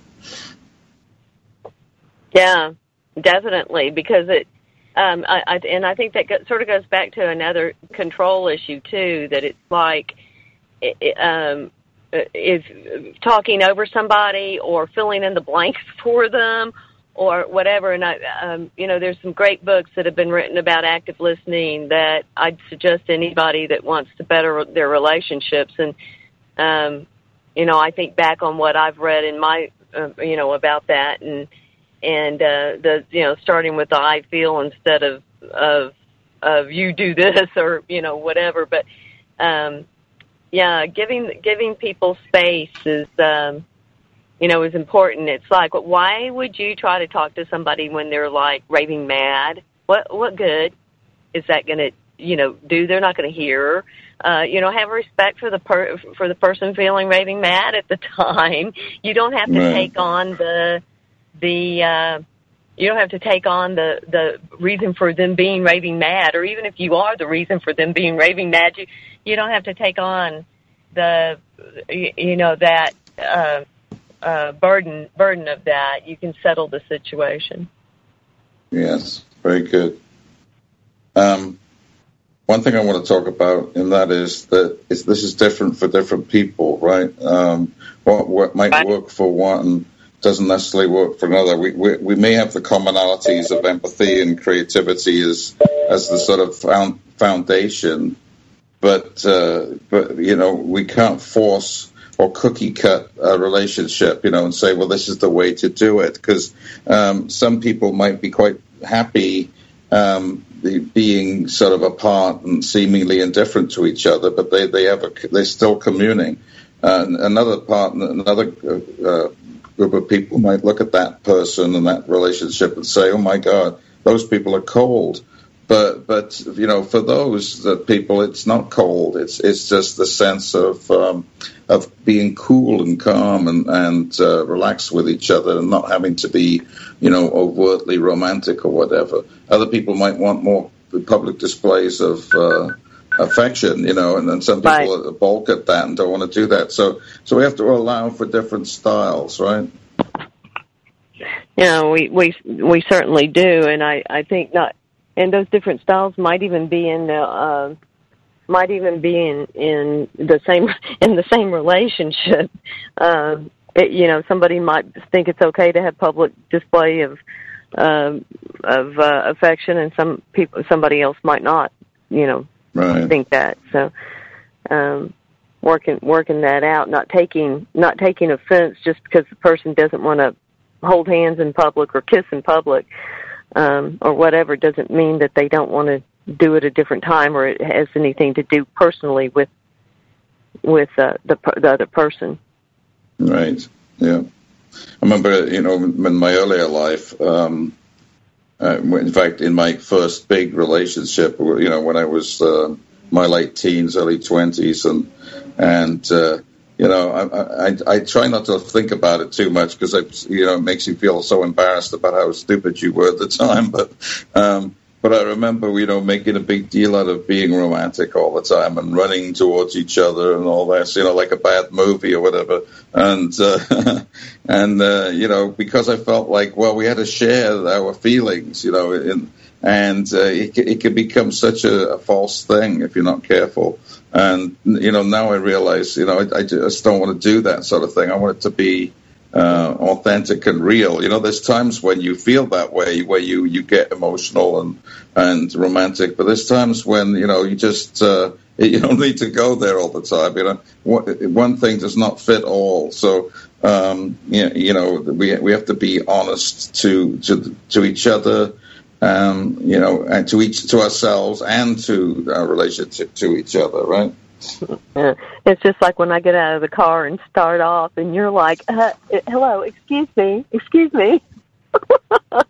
Yeah, definitely, because it, um, I, I, and I think that go, sort of goes back to another control issue too. That it's like, it, um, if talking over somebody or filling in the blanks for them, or whatever, and I, um, you know, there's some great books that have been written about active listening that I'd suggest to anybody that wants to better their relationships. And, um, you know, I think back on what I've read in my, uh, you know, about that, and and uh, the, you know, starting with the I feel instead of of of you do this or you know whatever. But um, yeah, giving giving people space is. Um, You know, is important. It's like, why would you try to talk to somebody when they're like raving mad? What what good is that going to, you know, do? They're not going to hear. Uh, you know, have respect for the per- for the person feeling raving mad at the time. You don't have to right. take on the the. Uh, you don't have to take on the the reason for them being raving mad, or even if you are the reason for them being raving mad, you you don't have to take on the you know that. Uh, Uh, burden burden of that. You can settle the situation. Yes, very good. Um, one thing I want to talk about, and that is that is, this is different for different people, right? Um, what, what might right. work for one doesn't necessarily work for another. We, we we may have the commonalities of empathy and creativity as as the sort of found, foundation, but uh, but you know we can't force or cookie cut a relationship, you know, and say, well, this is the way to do it. Because um, some people might be quite happy um, being sort of apart and seemingly indifferent to each other, but they, they have a, they're still communing. Uh, another part, another uh, group of people might look at that person and that relationship and say, oh my God, those people are cold. But but you know, for those that people, it's not cold. It's it's just the sense of um, of being cool and calm and and uh, relaxed with each other, and not having to be, you know, overtly romantic or whatever. Other people might want more public displays of uh, affection, you know, and then some people right. balk at that and don't want to do that. So so we have to allow for different styles, right? Yeah, we we we certainly do, and I I think not. And those different styles might even be in the uh, might even be in, in the same in the same relationship. Uh, it, you know, somebody might think it's okay to have public display of uh, of uh, affection, and some people somebody else might not. You know, right. think that. So um, working working that out, not taking not taking offense just because the person doesn't want to hold hands in public or kiss in public. Um, or whatever, doesn't mean that they don't want to do it a different time, or it has anything to do personally with with uh, the the other person. Right. Yeah. I remember, you know, in my earlier life, um, uh, in fact, in my first big relationship, you know, when I was uh, my late teens, early twenties, and and uh, you know, I, I I try not to think about it too much because it, you know, it makes you feel so embarrassed about how stupid you were at the time. But um, but I remember, you know, making a big deal out of being romantic all the time and running towards each other and all that, you know, like a bad movie or whatever. And uh, and uh, you know, because I felt like, well, we had to share our feelings, you know, in, and uh, it, it can become such a, a false thing if you're not careful. And, you know, now I realize, you know, I, I just don't want to do that sort of thing. I want it to be uh, authentic and real. You know, there's times when you feel that way, where you, you get emotional and, and romantic. But there's times when, you know, you just, uh, you don't need to go there all the time. You know, one thing does not fit all. So, um, you know, we we have to be honest to to, to each other. Um, you know, and to each, to ourselves and to our relationship to each other, right? Yeah. It's just like when I get out of the car and start off, and you're like, uh, "Hello, excuse me, excuse me." What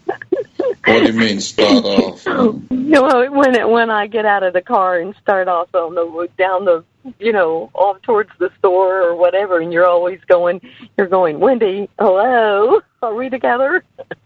do you mean, start off? You know, when it, when I get out of the car and start off on the down the, you know, off towards the store or whatever, and you're always going, you're going, "Wendy, hello, are we together?"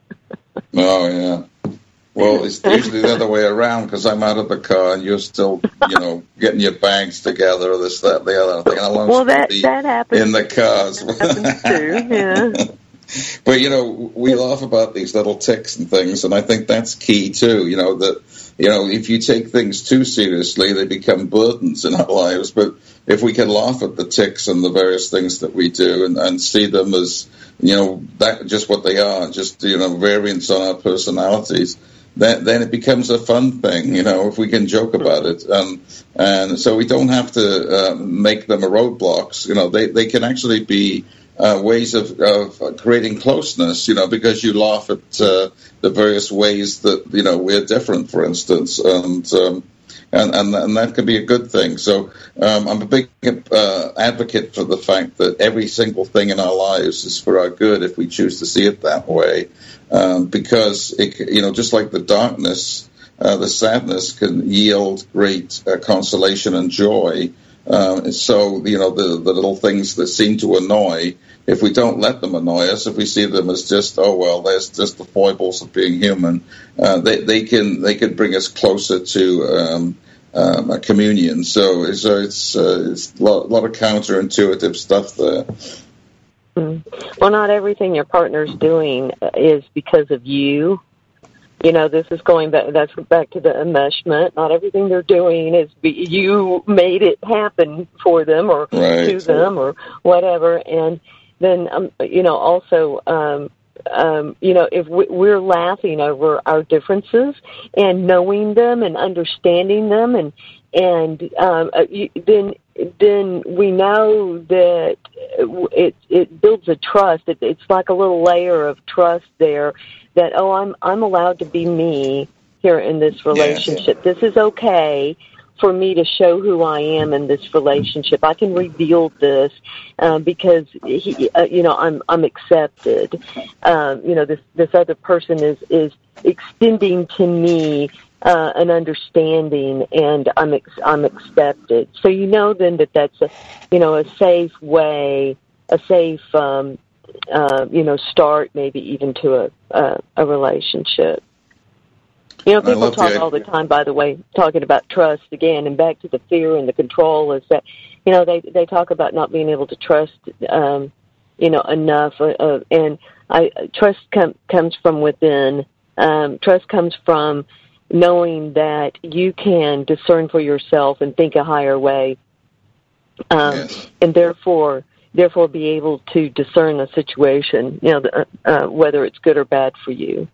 Oh yeah. Well, it's usually the other way around because I'm out of the car and you're still, you know, getting your bags together, or this, that, the other thing. How long well, that be that happens in the cars. That happens too, yeah. But you know, we laugh about these little tics and things, and I think that's key too. You know that, you know, if you take things too seriously, they become burdens in our lives. But if we can laugh at the tics and the various things that we do, and, and see them as, you know, that just what they are, just, you know, variants on our personalities, then, then it becomes a fun thing, you know, if we can joke about it. Um, and so we don't have to uh, make them a roadblocks. You know, they, they can actually be uh, ways of, of creating closeness, you know, because you laugh at uh, the various ways that, you know, we're different, for instance. And um, And, and and that could be a good thing. So um, I'm a big uh, advocate for the fact that every single thing in our lives is for our good if we choose to see it that way. Um, because, it, you know, just like the darkness, uh, the sadness can yield great uh, consolation and joy. Uh, so, you know, the, the little things that seem to annoy, if we don't let them annoy us, if we see them as just, oh, well, there's just the foibles of being human, uh, they, they can they can bring us closer to um, um, a communion. So, so it's, uh, it's a lot, a lot of counterintuitive stuff there. Well, not everything your partner's doing is because of you. You know, this is going back, that's back to the enmeshment. Not everything they're doing is be, you made it happen for them or right. to them or whatever. And then, um, you know, also, um, um, you know, if we, we're laughing over our differences and knowing them and understanding them, and and um, uh, you, then then we know that it it builds a trust. It, it's like a little layer of trust there that, oh, I'm I'm allowed to be me here in this relationship. Yes. This is okay. for me to show who I am in this relationship. I can reveal this uh, because he, uh, you know, I'm I'm accepted. Um, you know, this this other person is is extending to me uh, an understanding, and I'm ex- I'm accepted. So you know then that that's a you know a safe way, a safe um, uh, you know start maybe even to a a, a relationship. You know, people talk the, all the time, by the way, talking about trust again, and back to the fear and the control is that, you know, they, they talk about not being able to trust, um, you know, enough. Uh, uh, and I trust com- comes from within. Um, trust comes from knowing that you can discern for yourself and think a higher way. Um, yes. And therefore, therefore be able to discern a situation, you know, uh, uh, whether it's good or bad for you.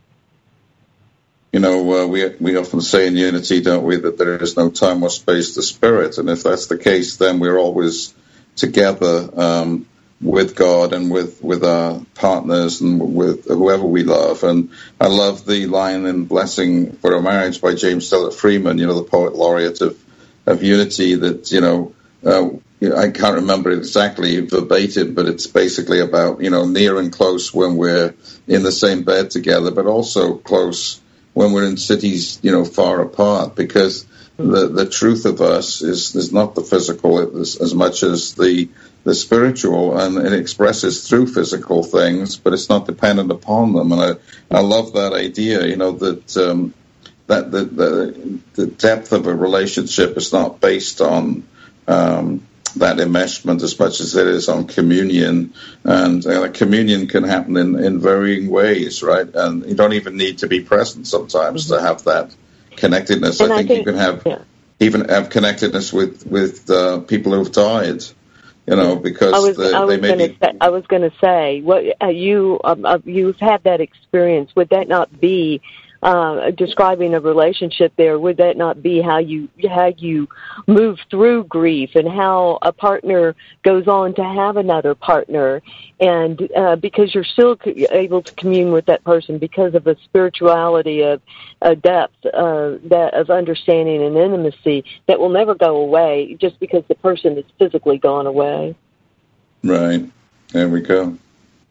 You know, uh, we we often say in unity, don't we, that there is no time or space to spirit. And if that's the case, then we're always together um, with God and with, with our partners and with whoever we love. And I love the line in Blessing for a Marriage by James Stillett Freeman, you know, the poet laureate of, of unity, that, you know, uh, I can't remember exactly verbatim, but it's basically about, you know, near and close when we're in the same bed together, but also close when we're in cities, you know, far apart, because the the truth of us is, is not the physical as, as much as the the spiritual, and it expresses through physical things, but it's not dependent upon them. And I, I love that idea, you know, that um, that the, the the depth of a relationship is not based on um, that enmeshment as much as it is on communion. And uh, communion can happen in, in varying ways, right? And you don't even need to be present sometimes mm-hmm. to have that connectedness. I think, I think you can have yeah. even have connectedness with, with uh, people who've died, you know, because I was, the, I was they may be... Say, I was going to say, what, uh, you, um, uh, you've had that experience. Would that not be Uh, describing a relationship there, would that not be how you how you move through grief and how a partner goes on to have another partner, and uh, because you're still able to commune with that person because of a spirituality of a depth uh, that of understanding and intimacy that will never go away just because the person is physically gone away. Right. There we go.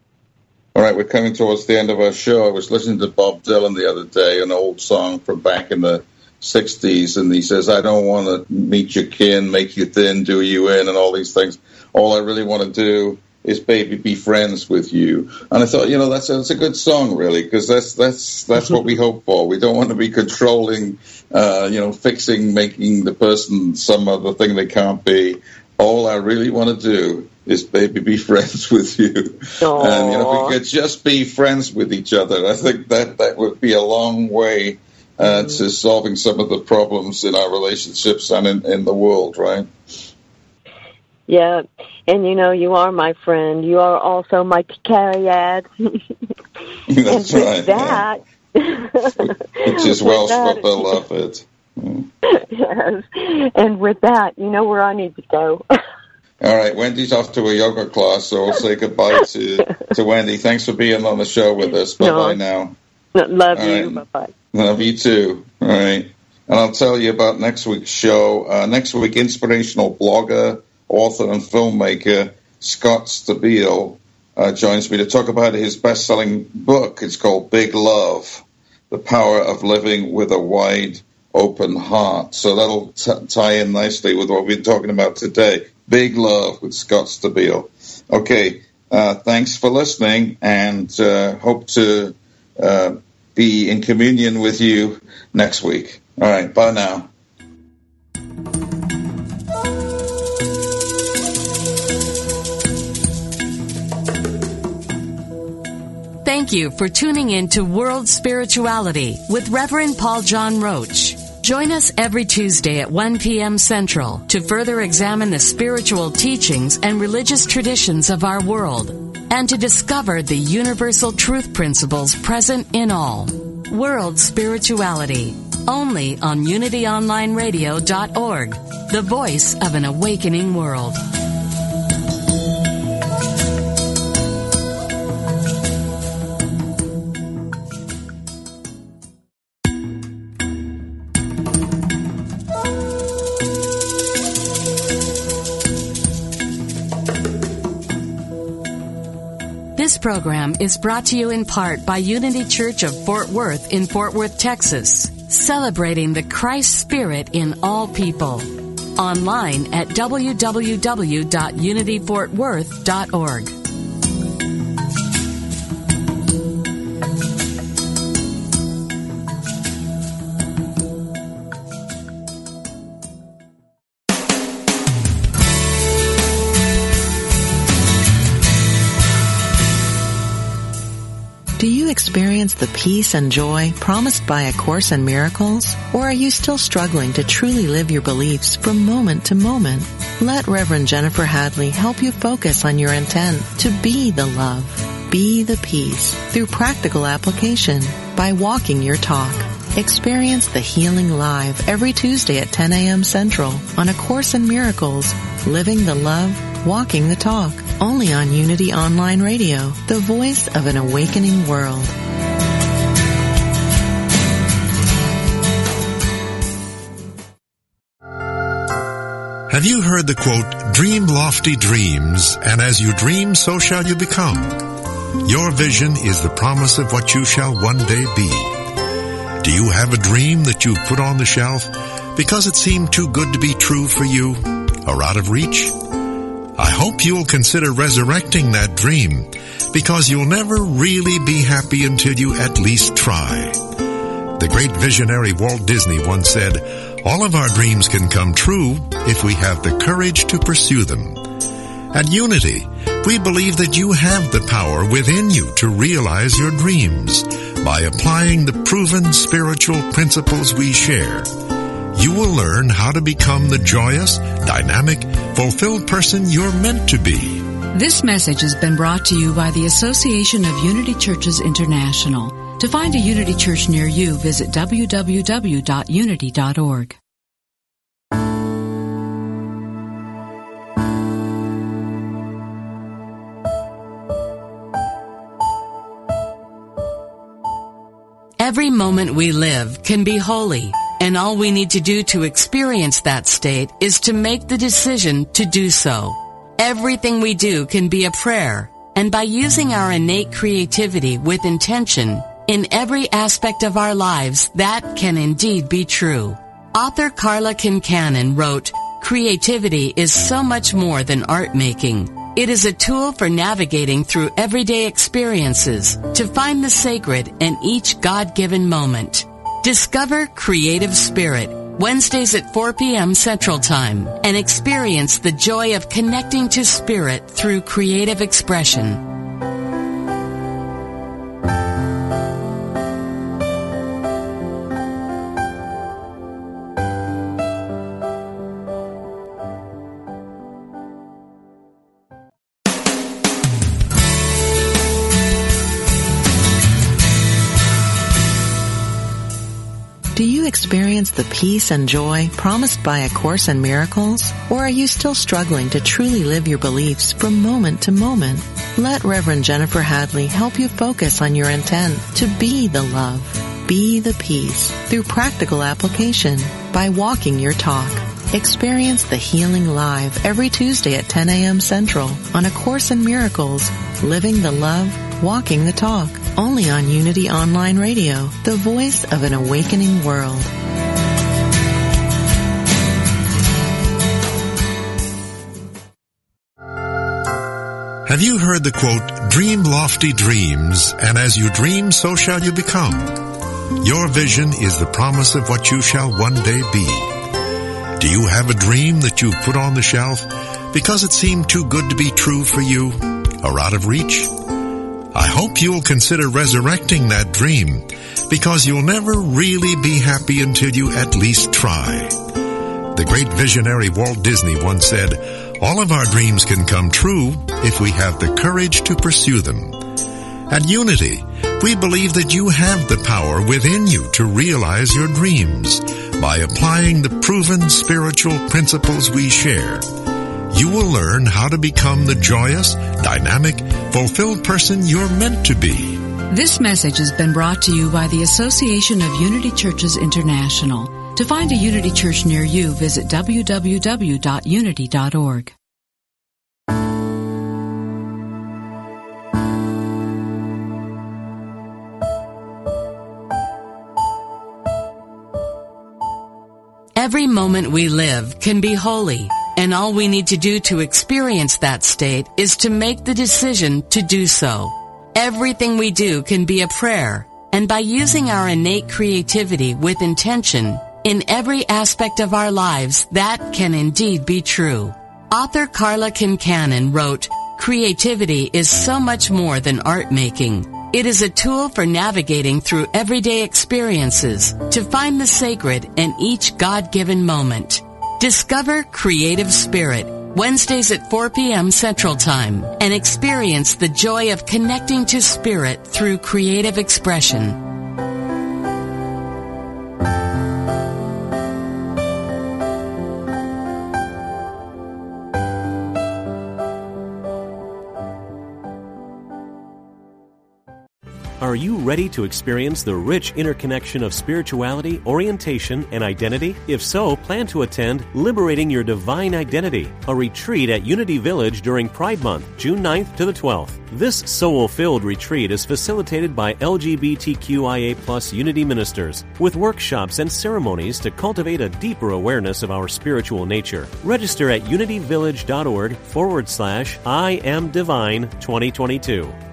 All right, we're coming towards the end of our show. I was listening to Bob Dylan the other day, an old song from back in the sixties, and he says, I don't want to meet your kin, make you thin, do you in, and all these things. All I really want to do is, baby, be friends with you. And I thought, you know, that's a, that's a good song, really, because that's that's that's what we hope for. We don't want to be controlling, uh, you know, fixing, making the person some other thing they can't be. All I really want to do is, baby, be friends with you. Aww. And, you know, if we could just be friends with each other, I think that, that would be a long way uh, mm. to solving some of the problems in our relationships and in, in the world, right? Yeah, and, you know, you are my friend. You are also my Cariad. That's and right. that, yeah. Which is Welsh for beloved. Mm. Yes, and with that, you know where I need to go. All right, Wendy's off to a yoga class, so we'll say goodbye to, to Wendy. Thanks for being on the show with us. Bye-bye no. now. Love All you. right. Bye-bye. Love you too. All right. And I'll tell you about next week's show. Uh, next week, inspirational blogger, author, and filmmaker Scott Stabile uh, joins me to talk about his best-selling book. It's called Big Love, The Power of Living with a Wide Open Heart. So that'll t- tie in nicely with what we've been talking about today. Big Love with Scott Stabile. Okay, uh, thanks for listening, and uh, hope to uh, be in communion with you next week. All right, bye now. Thank you for tuning in to World Spirituality with Reverend Paul John Roach. Join us every Tuesday at one p.m. Central to further examine the spiritual teachings and religious traditions of our world and to discover the universal truth principles present in all. World Spirituality, only on unity online radio dot org, the voice of an awakening world. This program is brought to you in part by Unity Church of Fort Worth in Fort Worth, Texas, celebrating the Christ Spirit in all people. Online at w w w dot unity fort worth dot org. Do you experience the peace and joy promised by A Course in Miracles? Or are you still struggling to truly live your beliefs from moment to moment? Let Reverend Jennifer Hadley help you focus on your intent to be the love, be the peace through practical application by walking your talk. Experience the healing live every Tuesday at ten a.m. Central on A Course in Miracles, Living the Love, Walking the Talk. Only on Unity Online Radio, the voice of an awakening world. Have you heard the quote, dream lofty dreams, and as you dream, so shall you become? Your vision is the promise of what you shall one day be. Do you have a dream that you've put on the shelf because it seemed too good to be true for you or out of reach? I hope you'll consider resurrecting that dream, because you'll never really be happy until you at least try. The great visionary Walt Disney once said, all of our dreams can come true if we have the courage to pursue them. At Unity, we believe that you have the power within you to realize your dreams by applying the proven spiritual principles we share. You will learn how to become the joyous, dynamic, fulfilled person you're meant to be. This message has been brought to you by the Association of Unity Churches International. To find a Unity Church near you, visit w w w dot unity dot org. Every moment we live can be holy. And all we need to do to experience that state is to make the decision to do so. Everything we do can be a prayer, and by using our innate creativity with intention in every aspect of our lives, that can indeed be true. Author Carla Kincannon wrote, "Creativity is so much more than art making. It is a tool for navigating through everyday experiences to find the sacred in each God-given moment." Discover Creative Spirit, Wednesdays at four p.m. Central Time, and experience the joy of connecting to Spirit through creative expression. Do you experience the peace and joy promised by A Course in Miracles? Or are you still struggling to truly live your beliefs from moment to moment? Let Reverend Jennifer Hadley help you focus on your intent to be the love, be the peace through practical application by walking your talk. Experience the healing live every Tuesday at ten a.m. Central on A Course in Miracles, Living the Love, Walking the Talk. Only on Unity Online Radio, the voice of an awakening world. Have you heard the quote, dream lofty dreams, and as you dream, so shall you become? Your vision is the promise of what you shall one day be. Do you have a dream that you've put on the shelf because it seemed too good to be true for you or out of reach? I hope you'll consider resurrecting that dream, because you'll never really be happy until you at least try. The great visionary Walt Disney once said, all of our dreams can come true if we have the courage to pursue them. At Unity, we believe that you have the power within you to realize your dreams by applying the proven spiritual principles we share. You will learn how to become the joyous, dynamic, fulfilled person you're meant to be. This message has been brought to you by the Association of Unity Churches International. To find a Unity Church near you, visit w w w dot unity dot org. Every moment we live can be holy, and all we need to do to experience that state is to make the decision to do so. Everything we do can be a prayer, and by using our innate creativity with intention in every aspect of our lives, that can indeed be true. Author Carla Kincannon wrote, "Creativity is so much more than art making. It is a tool for navigating through everyday experiences to find the sacred in each God-given moment." Discover Creative Spirit Wednesdays at four p.m. Central Time and experience the joy of connecting to Spirit through creative expression. Are you ready to experience the rich interconnection of spirituality, orientation, and identity? If so, plan to attend Liberating Your Divine Identity, a retreat at Unity Village during Pride Month, June ninth to the twelfth. This soul-filled retreat is facilitated by L G B T Q I A plus Unity ministers, with workshops and ceremonies to cultivate a deeper awareness of our spiritual nature. Register at unityvillage.org forward slash I am divine 2022.